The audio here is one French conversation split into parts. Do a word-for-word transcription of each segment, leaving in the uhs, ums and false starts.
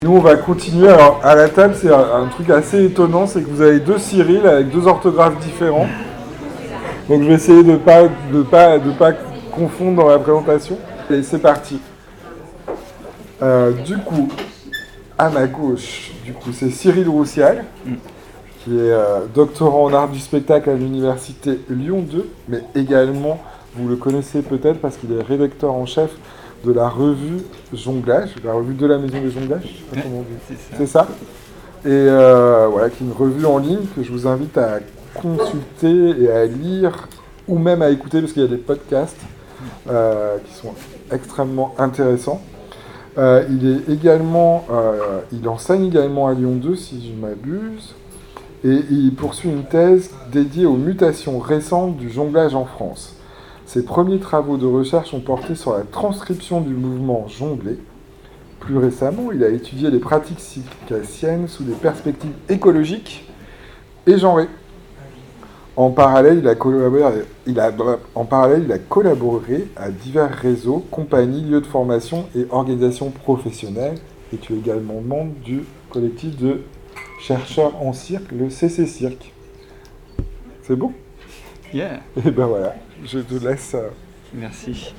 Nous, on va continuer. Alors, à la table, c'est un, un truc assez étonnant, c'est que vous avez deux Cyril avec deux orthographes différents. Donc, je vais essayer de ne pas, de pas, de pas confondre dans la présentation. Et c'est parti. Euh, du coup, à ma gauche, du coup, c'est Cyril Roussial, mm. qui est euh, doctorant en art du spectacle à l'université Lyon deux, mais également, vous le connaissez peut-être parce qu'il est rédacteur en chef de la revue Jonglage, la revue de la Maison des Jonglages, je sais pas comment on dit. C'est ça. C'est ça. Et euh, voilà, qui est une revue en ligne que je vous invite à consulter et à lire, ou même à écouter, parce qu'il y a des podcasts euh, qui sont extrêmement intéressants. Euh, il est également, euh, il enseigne également à Lyon deux, si je ne m'abuse, et il poursuit une thèse dédiée aux mutations récentes du jonglage en France. Ses premiers travaux de recherche ont porté sur la transcription du mouvement jonglé. Plus récemment, il a étudié les pratiques circassiennes sous des perspectives écologiques et genrées. En parallèle, il a collaboré, il a, en parallèle, il a collaboré à divers réseaux, compagnies, lieux de formation et organisations professionnelles. Et tu es également membre du collectif de chercheurs en cirque, le C C Cirque. C'est bon ? Yeah. Et ben voilà, je te laisse. Euh... Merci.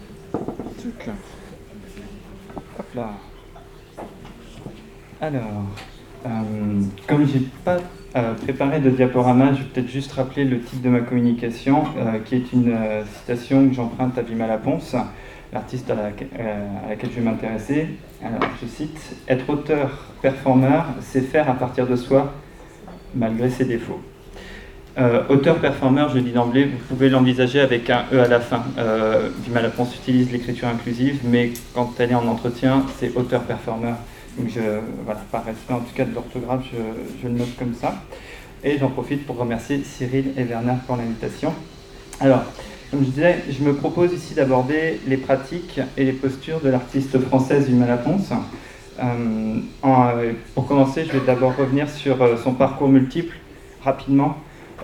Hop là. Alors, euh, comme j'ai pas euh, préparé de diaporama, je vais peut-être juste rappeler le titre de ma communication, euh, qui est une euh, citation que j'emprunte à Vima Laponce, l'artiste à, la, euh, à laquelle je vais m'intéresser. Alors, je cite « Être auteur-performeur, c'est faire à partir de soi, malgré ses défauts ». Euh, auteur-performeur, je le dis d'emblée, vous pouvez l'envisager avec un E à la fin. Euh, Vima Laponce utilise l'écriture inclusive, mais quand elle est en entretien, c'est auteur-performeur. Donc, je, voilà, par respect en tout cas de l'orthographe, je, je le note comme ça. Et j'en profite pour remercier Cyril et Werner pour l'invitation. Alors, comme je disais, je me propose ici d'aborder les pratiques et les postures de l'artiste française Vima Laponce. Euh, en, pour commencer, je vais d'abord revenir sur son parcours multiple, rapidement,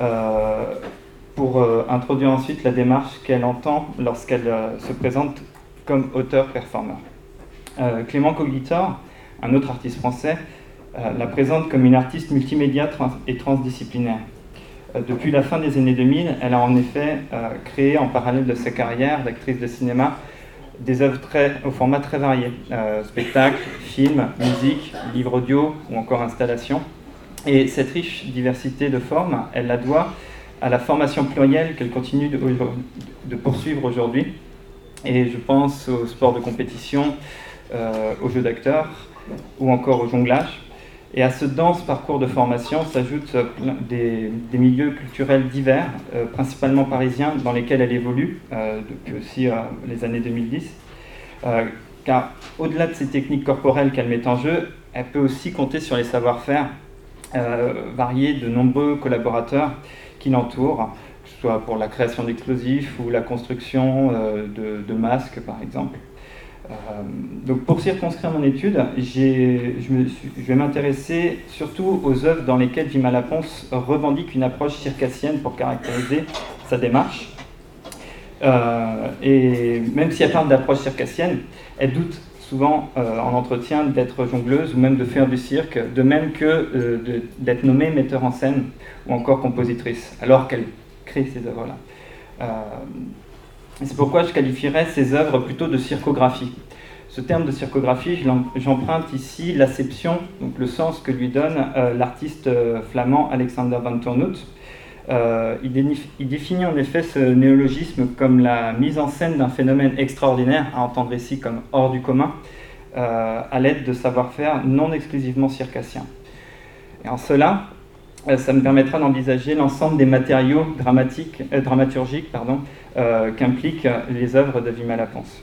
euh, pour euh, introduire ensuite la démarche qu'elle entend lorsqu'elle euh, se présente comme auteur-performeur. Euh, Clément Coglitor, un autre artiste français, euh, la présente comme une artiste multimédia trans- et transdisciplinaire. Euh, depuis la fin des années deux mille, elle a en effet euh, créé, en parallèle de sa carrière d'actrice de cinéma, des œuvres très, au format très varié, euh, spectacles, films, musique, livres audio ou encore installations. Et cette riche diversité de formes, elle la doit à la formation plurielle qu'elle continue de, de poursuivre aujourd'hui. Et je pense au sport de compétition, euh, aux jeux d'acteurs ou encore au jonglage. Et à ce dense parcours de formation s'ajoutent des, des milieux culturels divers, euh, principalement parisiens, dans lesquels elle évolue euh, depuis aussi euh, les années deux mille dix. Euh, car au-delà de ces techniques corporelles qu'elle met en jeu, elle peut aussi compter sur les savoir-faire euh, variés de nombreux collaborateurs qui l'entourent, que ce soit pour la création d'explosifs ou la construction euh, de, de masques, par exemple. Euh, donc pour circonscrire mon étude, j'ai, je, me suis, je vais m'intéresser surtout aux œuvres dans lesquelles Vima Laponce revendique une approche circassienne pour caractériser sa démarche. Euh, et même si elle parle d'approche circassienne, elle doute souvent euh, en entretien d'être jongleuse ou même de faire du cirque, de même que euh, de, d'être nommée metteur en scène ou encore compositrice, alors qu'elle crée ces œuvres-là. Euh, c'est pourquoi je qualifierais ces œuvres plutôt de circographie. Ce terme de circographie, j'emprunte ici l'acception, donc le sens que lui donne euh, l'artiste euh, flamand Alexander van Turnhout. Euh, il, dénif, il définit en effet ce néologisme comme la mise en scène d'un phénomène extraordinaire, à entendre ici comme hors du commun, euh, à l'aide de savoir-faire non exclusivement circassiens. Et en cela, euh, ça me permettra d'envisager l'ensemble des matériaux dramatiques, euh, dramaturgiques pardon, euh, qu'impliquent les œuvres de Vima Laponce.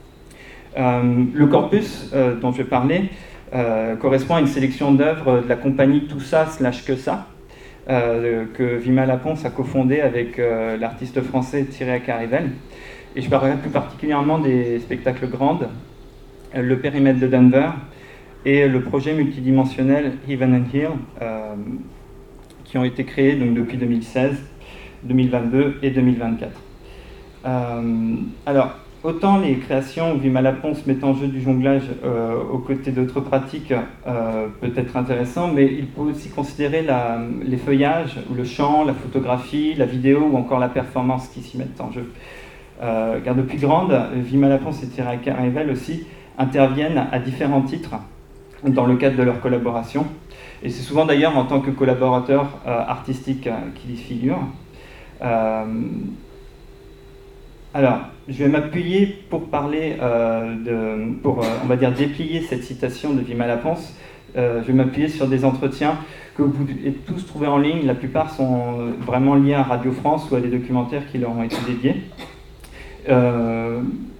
Euh, le corpus euh, dont je vais parler euh, correspond à une sélection d'œuvres de la compagnie Tout ça slash que ça, Euh, que Vima Laponce a cofondé avec euh, l'artiste français Thierry Acarivel. Et je parlerai plus particulièrement des spectacles Grandes, euh, le périmètre de Denver et le projet multidimensionnel Heaven and Hill, euh, qui ont été créés donc, depuis deux mille seize, deux mille vingt-deux et deux mille vingt-quatre. Euh, alors, autant les créations où Vima-Laponce met en jeu du jonglage euh, aux côtés d'autres pratiques euh, peut être intéressant, mais il faut aussi considérer la, les feuillages, ou le chant, la photographie, la vidéo ou encore la performance qui s'y mettent en jeu. Euh, car depuis grande, Vima-Laponce et Thierry Carivel aussi interviennent à différents titres dans le cadre de leur collaboration. Et c'est souvent d'ailleurs en tant que collaborateur euh, artistique euh, qu'ils y figurent. Euh, alors, je vais m'appuyer pour parler, euh, de, pour, euh, on va dire, déplier cette citation de Vima-Laponce. Euh, je vais m'appuyer sur des entretiens que vous pouvez tous trouver en ligne. La plupart sont vraiment liés à Radio France ou à des documentaires qui leur ont été dédiés. Euh,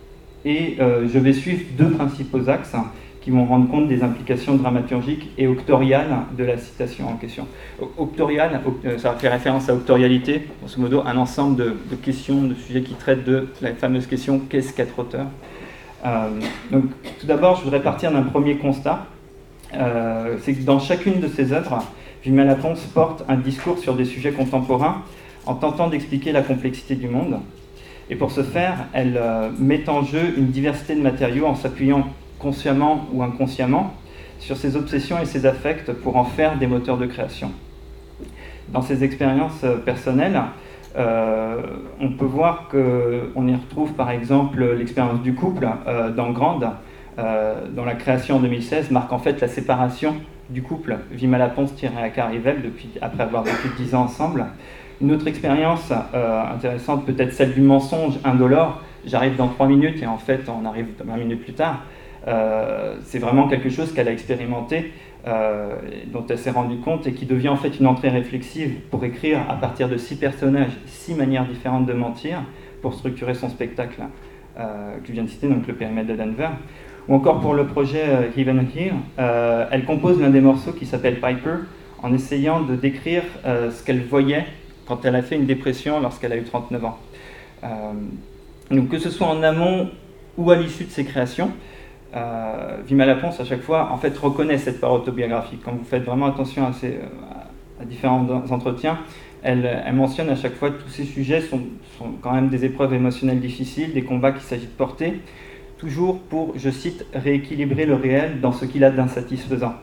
et euh, je vais suivre deux principaux axes qui vont rendre compte des implications dramaturgiques et octoriales de la citation en question. Octorial, ça fait référence à octorialité, grosso modo un ensemble de, de questions, de sujets qui traitent de la fameuse question « qu'est-ce qu'être auteur ?» euh, Donc, tout d'abord, je voudrais partir d'un premier constat, euh, c'est que dans chacune de ses œuvres, Vima-Laponce porte un discours sur des sujets contemporains en tentant d'expliquer la complexité du monde. Et pour ce faire, elle euh, met en jeu une diversité de matériaux en s'appuyant consciemment ou inconsciemment sur ses obsessions et ses affects pour en faire des moteurs de création. Dans ses expériences personnelles, euh, on peut voir qu'on y retrouve par exemple l'expérience du couple euh, dans Grande, euh, dont la création en deux mille seize marque en fait la séparation du couple Vima-Laponce, Thierry Carivel, depuis, après avoir vécu dix ans ensemble. Une autre expérience euh, intéressante, peut-être celle du mensonge indolore. J'arrive dans trois minutes et en fait on arrive vingt minutes plus tard. Euh, c'est vraiment quelque chose qu'elle a expérimenté, euh, dont elle s'est rendue compte et qui devient en fait une entrée réflexive pour écrire à partir de six personnages, six manières différentes de mentir pour structurer son spectacle euh, que je viens de citer, donc le périmètre de Denver. Ou encore pour le projet euh, Heaven and Here, euh, elle compose l'un des morceaux qui s'appelle Piper en essayant de décrire euh, ce qu'elle voyait quand elle a fait une dépression lorsqu'elle a eu trente-neuf ans. Euh, donc que ce soit en amont ou à l'issue de ses créations, Euh, Vima-Laponce, à chaque fois, en fait, reconnaît cette part autobiographique. Quand vous faites vraiment attention à, ces, à différents entretiens, elle, elle mentionne à chaque fois que tous ces sujets sont, sont quand même des épreuves émotionnelles difficiles, des combats qu'il s'agit de porter, toujours pour, je cite, rééquilibrer le réel dans ce qu'il a d'insatisfaisant.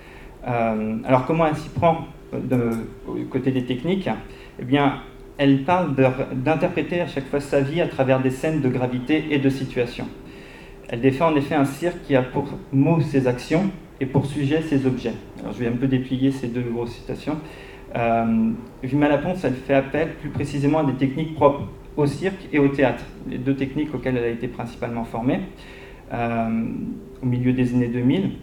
Euh, alors, comment elle s'y prend de, au côté des techniques ? Eh bien, elle parle d'interpréter à chaque fois sa vie à travers des scènes de gravité et de situation. Elle défend en effet un cirque qui a pour mot ses actions et pour sujet ses objets. Alors, je vais un peu déplier ces deux grosses citations. Euh, Vima-Laponce, elle fait appel plus précisément à des techniques propres au cirque et au théâtre, les deux techniques auxquelles elle a été principalement formée euh, au milieu des années deux mille.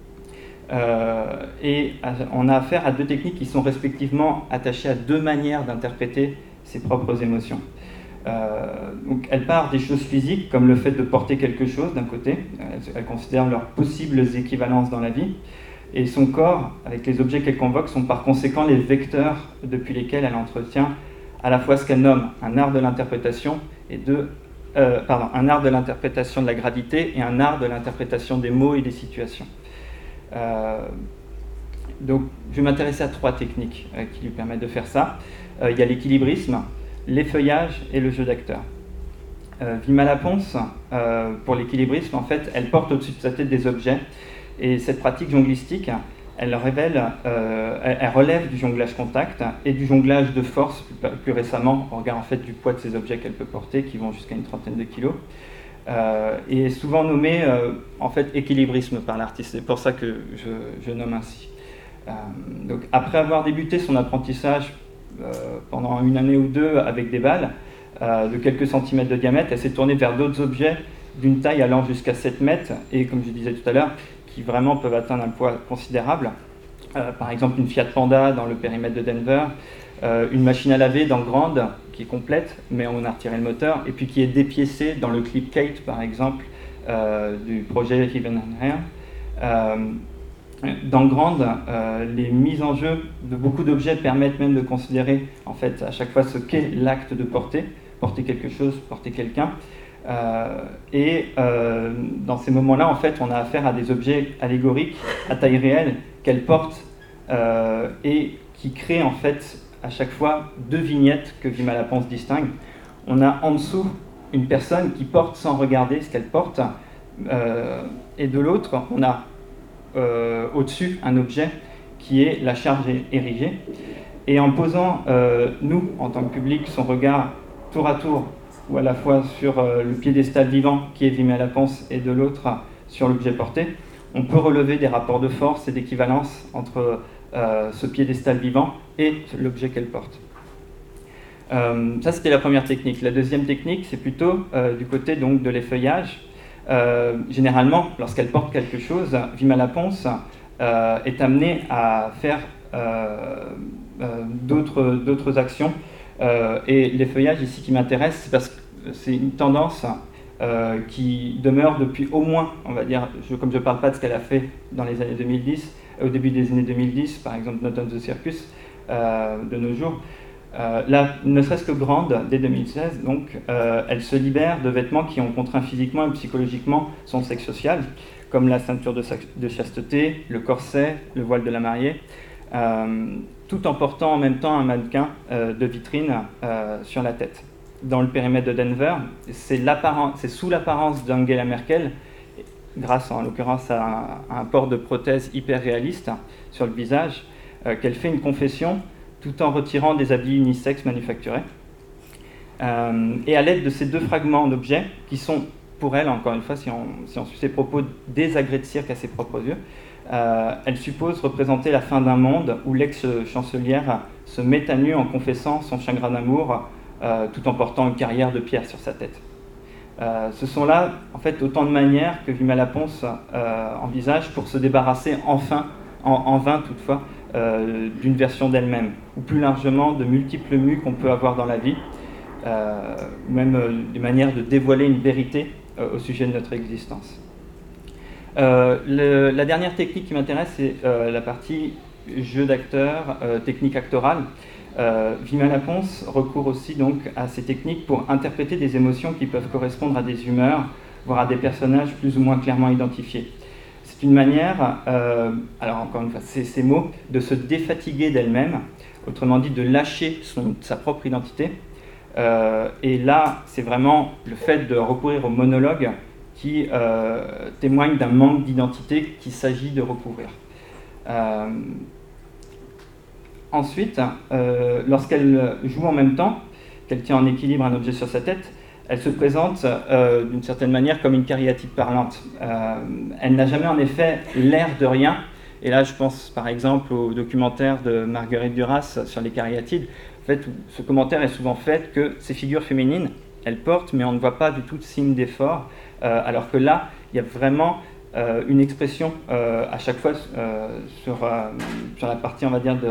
Euh, et on a affaire à deux techniques qui sont respectivement attachées à deux manières d'interpréter ses propres émotions. Euh, donc elle part des choses physiques, comme le fait de porter quelque chose d'un côté, elle, elle considère leurs possibles équivalences dans la vie, et son corps, avec les objets qu'elle convoque, sont par conséquent les vecteurs depuis lesquels elle entretient à la fois ce qu'elle nomme un art de l'interprétation, et de, euh, pardon, un art de l'interprétation de la gravité et un art de l'interprétation des mots et des situations. Euh, donc je vais m'intéresser à trois techniques euh, qui lui permettent de faire ça. Euh, il y a l'équilibrisme, l'effeuillage et le jeu d'acteur. Euh, Vima-Laponce, euh, pour l'équilibrisme, en fait, elle porte au-dessus de sa tête des objets, et cette pratique jonglistique, elle révèle, euh, elle, elle relève du jonglage contact et du jonglage de force, plus, plus récemment, au regard en fait du poids de ces objets qu'elle peut porter, qui vont jusqu'à une trentaine de kilos, euh, et est souvent nommé euh, en fait équilibrisme par l'artiste. C'est pour ça que je, je nomme ainsi. Euh, donc, après avoir débuté son apprentissage Euh, pendant une année ou deux avec des balles euh, de quelques centimètres de diamètre, elle s'est tournée vers d'autres objets d'une taille allant jusqu'à sept mètres et, comme je disais tout à l'heure, qui vraiment peuvent atteindre un poids considérable. Euh, par exemple, une Fiat Panda dans le périmètre de Denver, euh, une machine à laver dans Grande qui est complète, mais on a retiré le moteur, et puis qui est dépiécée dans le clip Kate, par exemple, euh, du projet Heaven and Here. Euh, Dans Grande, euh, les mises en jeu de beaucoup d'objets permettent même de considérer en fait à chaque fois ce qu'est l'acte de porter, porter quelque chose, porter quelqu'un. Euh, et euh, dans ces moments-là, en fait, on a affaire à des objets allégoriques à taille réelle qu'elle porte euh, et qui créent en fait à chaque fois deux vignettes que Vima-Laponce distingue. On a en dessous une personne qui porte sans regarder ce qu'elle porte, euh, et de l'autre, on a euh, au-dessus un objet qui est la charge érigée. Et en posant, euh, nous, en tant que public, son regard tour à tour, ou à la fois sur euh, le piédestal vivant qui est Vimy-Lapens et de l'autre sur l'objet porté, on peut relever des rapports de force et d'équivalence entre euh, ce piédestal vivant et l'objet qu'elle porte. Euh, ça, c'était la première technique. La deuxième technique, c'est plutôt euh, du côté donc, de l'effeuillage. Euh, généralement, lorsqu'elle porte quelque chose, Vimy-Lapens euh, est amenée à faire euh, euh, d'autres, d'autres actions. Euh, et l'effeuillage ici qui m'intéresse, c'est parce que c'est une tendance euh, qui demeure depuis au moins, on va dire, je, comme je ne parle pas de ce qu'elle a fait dans les années deux mille dix, au début des années deux mille dix, par exemple Not on the Circus, euh, de nos jours, euh, là, ne serait-ce que grande, dès deux mille seize, donc, euh, elle se libère de vêtements qui ont contraint physiquement et psychologiquement son sexe social, comme la ceinture de, de chasteté, le corset, le voile de la mariée, euh, tout en portant en même temps un mannequin euh, de vitrine euh, sur la tête. Dans le périmètre de Denver, c'est, c'est sous l'apparence d'Angela Merkel, grâce en l'occurrence à un, à un port de prothèse hyper réaliste sur le visage, euh, qu'elle fait une confession tout en retirant des habits unisexes manufacturés. Euh, et à l'aide de ces deux fragments d'objets, qui sont pour elle, encore une fois, si on, si on suit ses propos, des agrès de cirque à ses propres yeux, Euh, elle suppose représenter la fin d'un monde où l'ex-chancelière se met à nu en confessant son chagrin d'amour euh, tout en portant une carrière de pierre sur sa tête. Euh, ce sont là, en fait, autant de manières que Vimy-Lapens euh, envisage pour se débarrasser enfin, en, en vain toutefois, euh, d'une version d'elle-même, ou plus largement de multiples mus qu'on peut avoir dans la vie, euh, ou même euh, des manières de dévoiler une vérité euh, au sujet de notre existence. Euh, le, la dernière technique qui m'intéresse, c'est euh, la partie jeu d'acteur, euh, technique actorale. Euh, Vimy-Lapens recourt aussi donc à ces techniques pour interpréter des émotions qui peuvent correspondre à des humeurs, voire à des personnages plus ou moins clairement identifiés. C'est une manière, euh, alors encore une fois, c'est ces mots, de se défatiguer d'elle-même, autrement dit de lâcher son, sa propre identité. Euh, et là, c'est vraiment le fait de recourir au monologue qui euh, témoigne d'un manque d'identité qu'il s'agit de recouvrir. Euh, ensuite, euh, lorsqu'elle joue en même temps, qu'elle tient en équilibre un objet sur sa tête, elle se présente euh, d'une certaine manière comme une cariatide parlante. Euh, elle n'a jamais en effet l'air de rien, et là je pense par exemple au documentaire de Marguerite Duras sur les cariatides. En fait, ce commentaire est souvent fait que ces figures féminines, elles portent, mais on ne voit pas du tout de signe d'effort, euh, alors que là, il y a vraiment euh, une expression euh, à chaque fois euh, sur, euh, sur la partie, on va dire, de,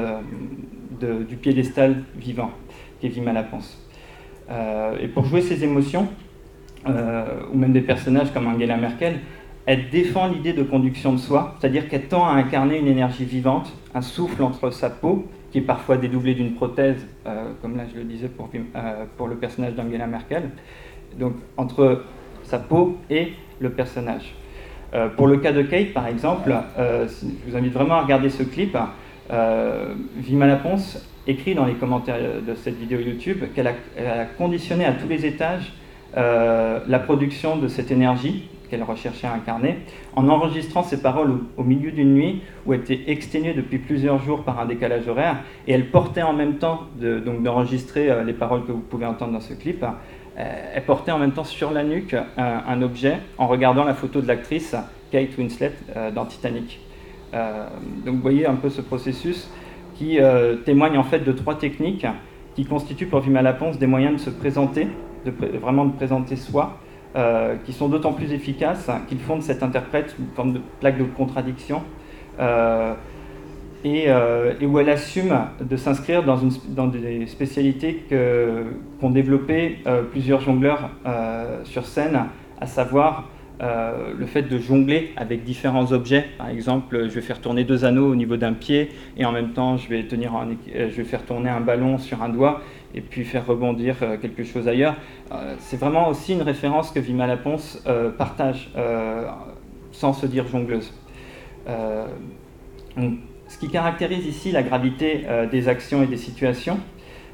de, du piédestal vivant, qui est Vimy-Lapens. Euh, et pour jouer ces émotions, euh, ou même des personnages comme Angela Merkel, elle défend l'idée de conduction de soi, c'est-à-dire qu'elle tend à incarner une énergie vivante, un souffle entre sa peau, qui est parfois dédoublé d'une prothèse, euh, comme là je le disais pour, euh, pour le personnage d'Angela Merkel, donc entre sa peau et le personnage. Euh, pour le cas de Kate, par exemple, euh, je vous invite vraiment à regarder ce clip. Euh, Vimy-Lapens écrit dans les commentaires de cette vidéo YouTube qu'elle a, elle a conditionné à tous les étages euh, la production de cette énergie qu'elle recherchait à incarner, en enregistrant ses paroles au, au milieu d'une nuit où elle était exténuée depuis plusieurs jours par un décalage horaire, et elle portait en même temps de, donc d'enregistrer euh, les paroles que vous pouvez entendre dans ce clip. Euh, elle portait en même temps sur la nuque un, un objet en regardant la photo de l'actrice Kate Winslet euh, dans Titanic. Euh, donc vous voyez un peu ce processus qui euh, témoigne en fait de trois techniques qui constituent pour Vimy-Lapens des moyens de se présenter, de pr- vraiment de présenter soi, Euh, qui sont d'autant plus efficaces qu'ils font de cet interprète une forme de plaque de contradiction euh, et, euh, et où elle assume de s'inscrire dans, une, dans des spécialités que, qu'ont développées euh, plusieurs jongleurs euh, sur scène, à savoir euh, le fait de jongler avec différents objets. Par exemple, je vais faire tourner deux anneaux au niveau d'un pied et en même temps je vais, tenir un, je vais faire tourner un ballon sur un doigt et puis faire rebondir quelque chose ailleurs. Euh, c'est vraiment aussi une référence que Vimy-Lapens euh, partage, euh, sans se dire jongleuse. Euh, donc, ce qui caractérise ici la gravité euh, des actions et des situations,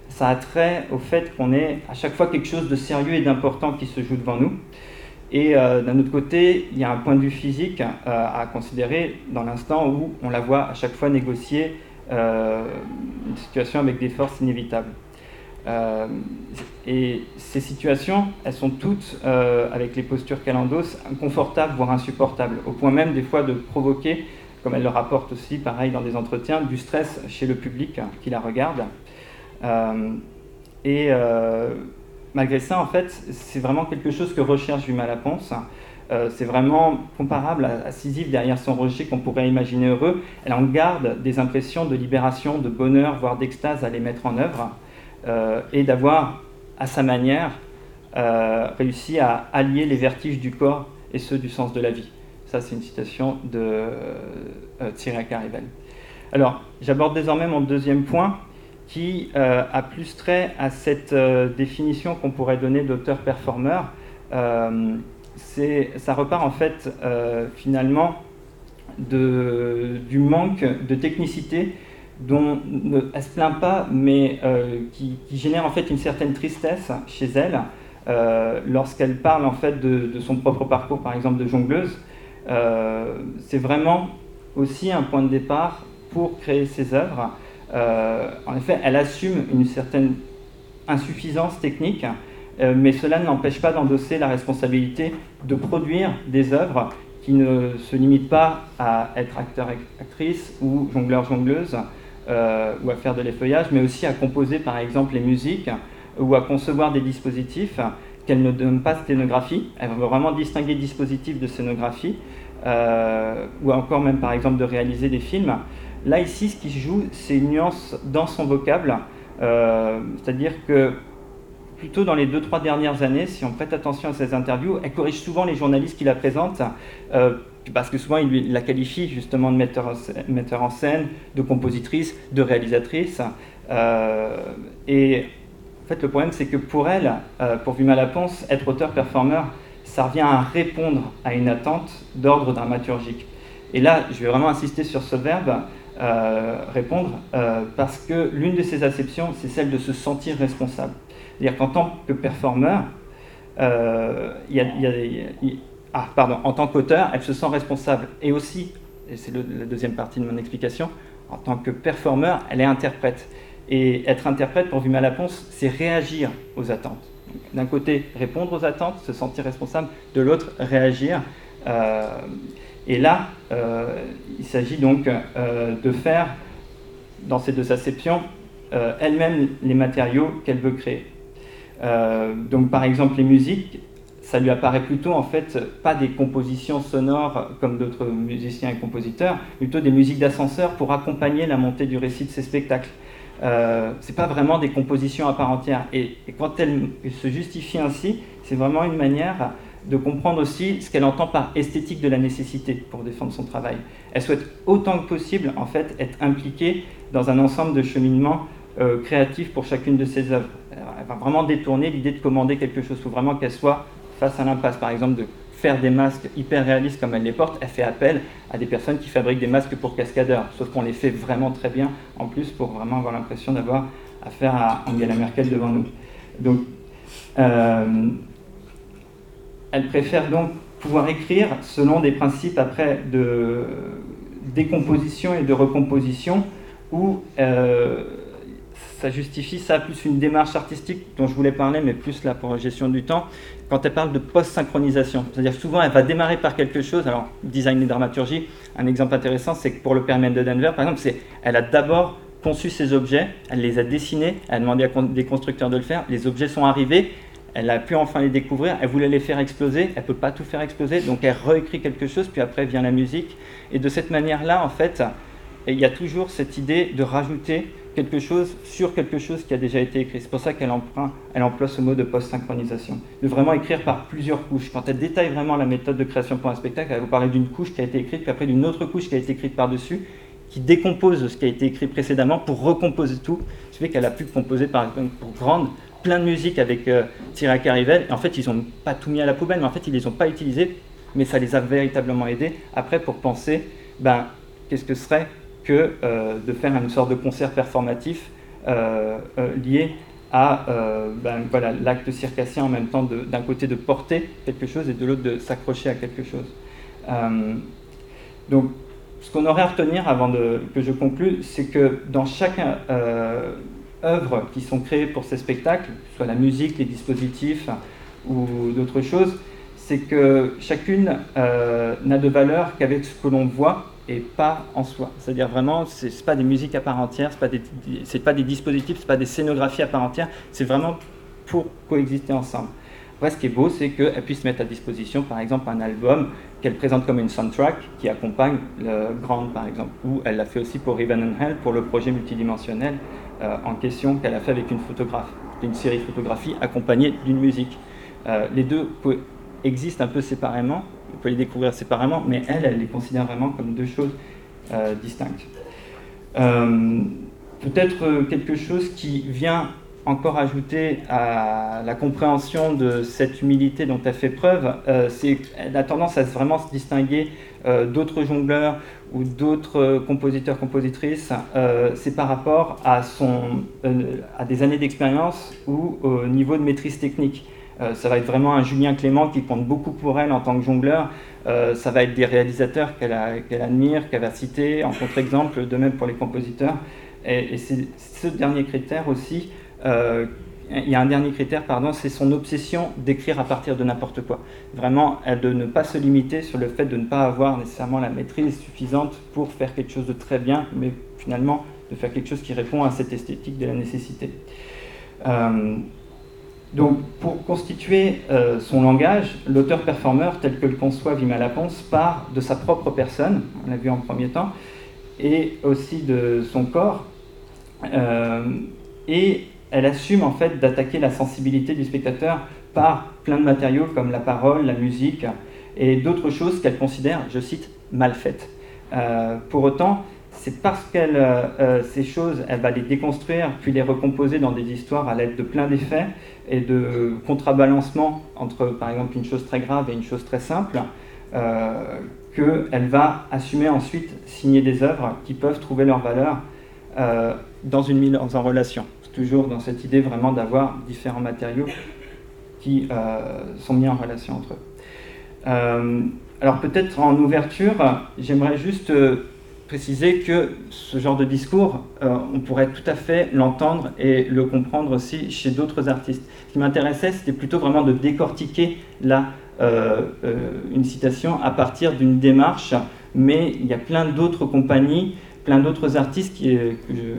ça a trait au fait qu'on ait à chaque fois quelque chose de sérieux et d'important qui se joue devant nous. Et euh, d'un autre côté, il y a un point de vue physique euh, à considérer dans l'instant où on la voit à chaque fois négocier euh, une situation avec des forces inévitables. Euh, et ces situations, elles sont toutes, euh, avec les postures qu'elle endosse, inconfortables, voire insupportables, au point même des fois de provoquer, comme elle le rapporte aussi, pareil dans des entretiens, du stress chez le public qui la regarde. Euh, et euh, malgré ça, en fait, c'est vraiment quelque chose que recherche Vima Laponce. Euh, c'est vraiment comparable à, à Sisyphe derrière son rocher qu'on pourrait imaginer heureux. Elle en garde des impressions de libération, de bonheur, voire d'extase à les mettre en œuvre. Euh, et d'avoir, à sa manière, euh, réussi à allier les vertiges du corps et ceux du sens de la vie. Ça, c'est une citation de euh, Tsiraka Rivel. Alors, j'aborde désormais mon deuxième point, qui euh, a plus trait à cette euh, définition qu'on pourrait donner d'auteur-performeur. Euh, c'est, ça repart en fait, euh, finalement, de, du manque de technicité dont elle ne se plaint pas, mais euh, qui, qui génère en fait une certaine tristesse chez elle euh, lorsqu'elle parle en fait de, de son propre parcours, par exemple de jongleuse. Euh, c'est vraiment aussi un point de départ pour créer ses œuvres. Euh, en effet, elle assume une certaine insuffisance technique, euh, mais cela ne l'empêche pas d'endosser la responsabilité de produire des œuvres qui ne se limitent pas à être acteur-actrice ou jongleur-jongleuse, Euh, ou à faire de l'effeuillage, mais aussi à composer par exemple les musiques ou à concevoir des dispositifs qu'elle ne donne pas scénographie. Elle veut vraiment distinguer dispositif de scénographie, euh, ou encore même par exemple de réaliser des films. Là ici, ce qui se joue, c'est une nuance dans son vocable, euh, c'est-à-dire que plutôt dans les deux, trois dernières années, si on prête attention à ses interviews, elle corrige souvent les journalistes qui la présentent, euh, parce que souvent il la qualifie justement de metteur en scène, metteur en scène de compositrice, de réalisatrice. Euh, et en fait, le problème, c'est que pour elle, euh, pour Vima Laponce, être auteur-performeur, ça revient à répondre à une attente d'ordre dramaturgique. Et là, je vais vraiment insister sur ce verbe, euh, répondre, euh, parce que l'une de ses acceptions, c'est celle de se sentir responsable. C'est-à-dire qu'en tant que performeur, euh, il y a, il y a, il y a Ah, pardon, en tant qu'auteur, elle se sent responsable. Et aussi, et c'est le, la deuxième partie de mon explication, en tant que performeur, elle est interprète. Et être interprète pour Vima Laponce, c'est réagir aux attentes. D'un côté, répondre aux attentes, se sentir responsable, de l'autre, réagir. Euh, et là, euh, il s'agit donc euh, de faire, dans ces deux acceptions, euh, elle-même les matériaux qu'elle veut créer. Euh, donc par exemple, les musiques, ça lui apparaît plutôt, en fait, pas des compositions sonores comme d'autres musiciens et compositeurs, plutôt des musiques d'ascenseur pour accompagner la montée du récit de ses spectacles. Euh, c'est pas vraiment des compositions à part entière. Et, et quand elle, elle se justifie ainsi, c'est vraiment une manière de comprendre aussi ce qu'elle entend par esthétique de la nécessité pour défendre son travail. Elle souhaite autant que possible, en fait, être impliquée dans un ensemble de cheminements euh, créatifs pour chacune de ses œuvres. Elle va vraiment détourner l'idée de commander quelque chose. Il faut vraiment qu'elle soit face à l'impasse, par exemple, de faire des masques hyper réalistes comme elle les porte. Elle fait appel à des personnes qui fabriquent des masques pour cascadeurs, sauf qu'on les fait vraiment très bien, en plus, pour vraiment avoir l'impression d'avoir affaire à Angela Merkel devant nous. Donc, euh, elle préfère donc pouvoir écrire selon des principes après de décomposition et de recomposition, où euh, ça justifie ça, plus une démarche artistique dont je voulais parler, mais plus là pour la gestion du temps, quand elle parle de post-synchronisation. C'est-à-dire que souvent, elle va démarrer par quelque chose. Alors, design et dramaturgie, un exemple intéressant, c'est que pour le Permian de Denver, par exemple, c'est, elle a d'abord conçu ses objets, elle les a dessinés, elle a demandé à des constructeurs de le faire, les objets sont arrivés, elle a pu enfin les découvrir, elle voulait les faire exploser, elle ne peut pas tout faire exploser, donc elle réécrit quelque chose, puis après vient la musique. Et de cette manière-là, en fait, il y a toujours cette idée de rajouter quelque chose sur quelque chose qui a déjà été écrit. C'est pour ça qu'elle emprunt, elle emploie ce mot de post-synchronisation. De vraiment écrire par plusieurs couches. Quand elle détaille vraiment la méthode de création pour un spectacle, elle va vous parler d'une couche qui a été écrite, puis après d'une autre couche qui a été écrite par-dessus, qui décompose ce qui a été écrit précédemment pour recomposer tout. Ce qui fait qu'elle a pu composer, par exemple, pour Grande, plein de musique avec euh, Tsiraka Rivel. Et en fait, ils n'ont pas tout mis à la poubelle, mais en fait, ils ne les ont pas utilisés, mais ça les a véritablement aidés après pour penser, ben, qu'est-ce que serait que euh, de faire une sorte de concert performatif euh, euh, liées à euh, ben, voilà, l'acte circassien en même temps d'un côté de porter quelque chose et de l'autre de s'accrocher à quelque chose. Euh, donc, ce qu'on aurait à retenir avant de, que je conclue, c'est que dans chaque euh, œuvre qui sont créées pour ces spectacles, soit la musique, les dispositifs ou d'autres choses, c'est que chacune euh, n'a de valeur qu'avec ce que l'on voit et pas en soi. C'est-à-dire vraiment, ce n'est pas des musiques à part entière, ce n'est pas, pas des dispositifs, ce n'est pas des scénographies à part entière, c'est vraiment pour coexister ensemble. Après, ce qui est beau, c'est qu'elle puisse mettre à disposition, par exemple, un album qu'elle présente comme une soundtrack qui accompagne le Grand, par exemple, ou elle l'a fait aussi pour Heaven and Hell, pour le projet multidimensionnel euh, en question qu'elle a fait avec une photographe, une série de photographies accompagnée d'une musique. Euh, les deux existent un peu séparément, on peut les découvrir séparément, mais elle, elle les considère vraiment comme deux choses euh, distinctes. Euh, Peut-être quelque chose qui vient encore ajouter à la compréhension de cette humilité dont elle fait preuve, euh, c'est qu'elle a tendance à vraiment se distinguer euh, d'autres jongleurs ou d'autres euh, compositeurs, compositrices, euh, c'est par rapport à, son, euh, à des années d'expérience ou au niveau de maîtrise technique. Euh, ça va être vraiment un Julien Clément qui compte beaucoup pour elle en tant que jongleur. Euh, ça va être des réalisateurs qu'elle qu'elle admire, qu'elle va citer en contre-exemple, de même pour les compositeurs. Et, et c'est ce dernier critère aussi. Euh, il y a un dernier critère, pardon, c'est son obsession d'écrire à partir de n'importe quoi. Vraiment, de ne pas se limiter sur le fait de ne pas avoir nécessairement la maîtrise suffisante pour faire quelque chose de très bien, mais finalement de faire quelque chose qui répond à cette esthétique de la nécessité. Euh, donc, pour constituer euh, son langage, l'auteur-performeur, tel que le conçoit Vima Laponce, part de sa propre personne, on l'a vu en premier temps, et aussi de son corps, euh, et elle assume en fait d'attaquer la sensibilité du spectateur par plein de matériaux comme la parole, la musique et d'autres choses qu'elle considère, je cite, mal faites. Euh, pour autant, c'est parce qu'elle euh, ces choses, elle va les déconstruire puis les recomposer dans des histoires à l'aide de plein d'effets et de contrabalancement entre par exemple une chose très grave et une chose très simple, euh, qu'elle va assumer ensuite signer des œuvres qui peuvent trouver leur valeur euh, dans une mise en relation. Toujours dans cette idée vraiment d'avoir différents matériaux qui euh, sont mis en relation entre eux. Euh, alors peut-être en ouverture, j'aimerais juste euh, préciser que ce genre de discours, euh, on pourrait tout à fait l'entendre et le comprendre aussi chez d'autres artistes. Ce qui m'intéressait, c'était plutôt vraiment de décortiquer là euh, euh, une citation à partir d'une démarche, mais il y a plein d'autres compagnies, plein d'autres artistes qui, que je,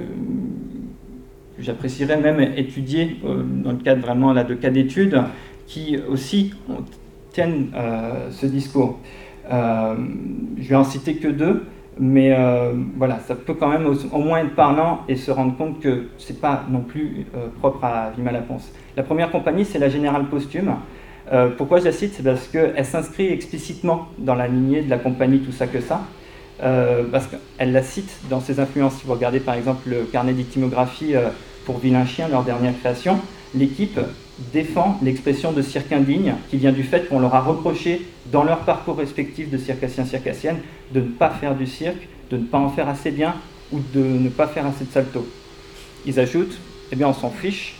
j'apprécierais même étudier euh, dans le cadre vraiment là, de cas d'études qui aussi ont, tiennent euh, ce discours. Euh, je vais en citer que deux, mais euh, voilà, ça peut quand même au, au moins être parlant et se rendre compte que ce n'est pas non plus euh, propre à Vima Laponce. La première compagnie, c'est la Générale Posthume. Euh, pourquoi je la cite? C'est parce qu'elle s'inscrit explicitement dans la lignée de la compagnie Tout ça que ça. Euh, parce qu'elle la cite dans ses influences. Si vous regardez par exemple le carnet d'ictimographie euh, pour Vilain Chien, leur dernière création, l'équipe défend l'expression de cirque indigne qui vient du fait qu'on leur a reproché dans leur parcours respectif de circassiens-circassiennes de ne pas faire du cirque, de ne pas en faire assez bien ou de ne pas faire assez de salto. Ils ajoutent, eh bien on s'en fiche.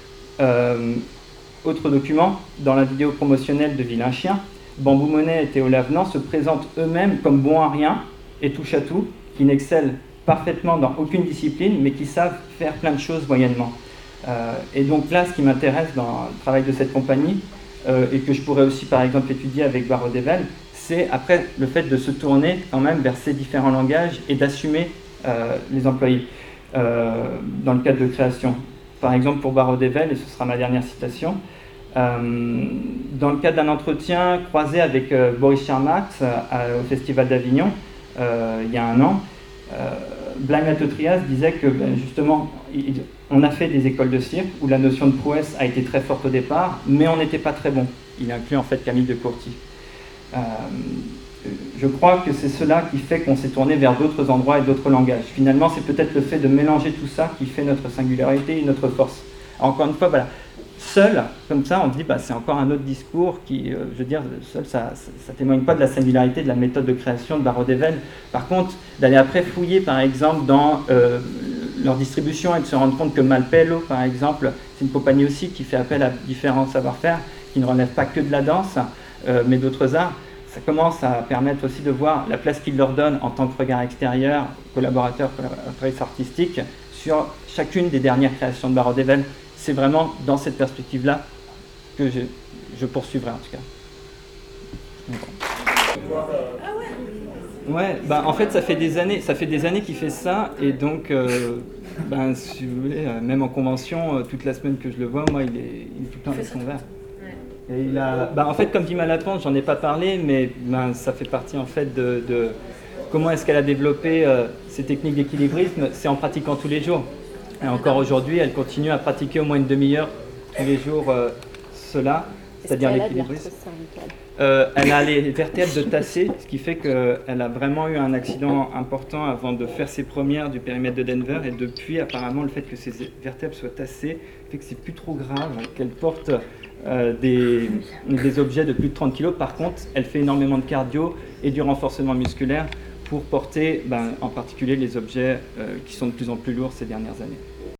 Euh, autre document, dans la vidéo promotionnelle de Vilain Chien, Bambou Monet et Théo Lavenant se présentent eux-mêmes comme bons à rien et touche à tout, qui n'excellent parfaitement dans aucune discipline, mais qui savent faire plein de choses moyennement. Euh, et donc là, ce qui m'intéresse dans le travail de cette compagnie, euh, et que je pourrais aussi par exemple étudier avec Barraud-Dével, c'est après le fait de se tourner quand même vers ces différents langages et d'assumer euh, les employés euh, dans le cadre de création. Par exemple pour Barraud-Dével, et ce sera ma dernière citation, euh, dans le cadre d'un entretien croisé avec euh, Boris Charmax euh, au Festival d'Avignon, euh, il y a un an, euh, Blaise Matotrias disait que ben, justement, il, on a fait des écoles de cirque où la notion de prouesse a été très forte au départ, mais on n'était pas très bon. Il inclut en fait Camille de Courty. Euh, je crois que c'est cela qui fait qu'on s'est tourné vers d'autres endroits et d'autres langages. Finalement, c'est peut-être le fait de mélanger tout ça qui fait notre singularité et notre force. Alors, encore une fois, voilà, seul, comme ça, on dit bah, c'est encore un autre discours qui, euh, je veux dire, seul, ça ne témoigne pas de la singularité de la méthode de création de Barraud-Dével. Par contre, d'aller après fouiller, par exemple, dans euh, leur distribution et de se rendre compte que Malpelo, par exemple, c'est une compagnie aussi qui fait appel à différents savoir-faire, qui ne relèvent pas que de la danse, euh, mais d'autres arts. Ça commence à permettre aussi de voir la place qu'ils leur donnent en tant que regard extérieur, collaborateurs, collaboratrices artistiques, sur chacune des dernières créations de Barreau d'Evel. C'est vraiment dans cette perspective-là que je, je poursuivrai en tout cas. Ouais, bah en fait ça fait des années, ça fait des années qu'il fait ça et donc, euh, ben, si vous voulez, même en convention, euh, toute la semaine que je le vois, moi il est, il est tout le temps avec son verre. Et il a, bah, en fait comme dit Malaponce, j'en ai pas parlé, mais ben, ça fait partie en fait de, de comment est-ce qu'elle a développé euh, ces techniques d'équilibrisme, c'est en pratiquant tous les jours. Et encore aujourd'hui, elle continue à pratiquer au moins une demi-heure tous les jours euh, cela, c'est-à-dire l'équilibrisme. Euh, elle a les vertèbres de tassé, ce qui fait qu'elle a vraiment eu un accident important avant de faire ses premières du périmètre de Denver. Et depuis, apparemment, le fait que ses vertèbres soient tassées fait que c'est plus trop grave, qu'elle porte euh, des, des objets de plus de trente kilos. Par contre, elle fait énormément de cardio et du renforcement musculaire pour porter ben, en particulier les objets euh, qui sont de plus en plus lourds ces dernières années.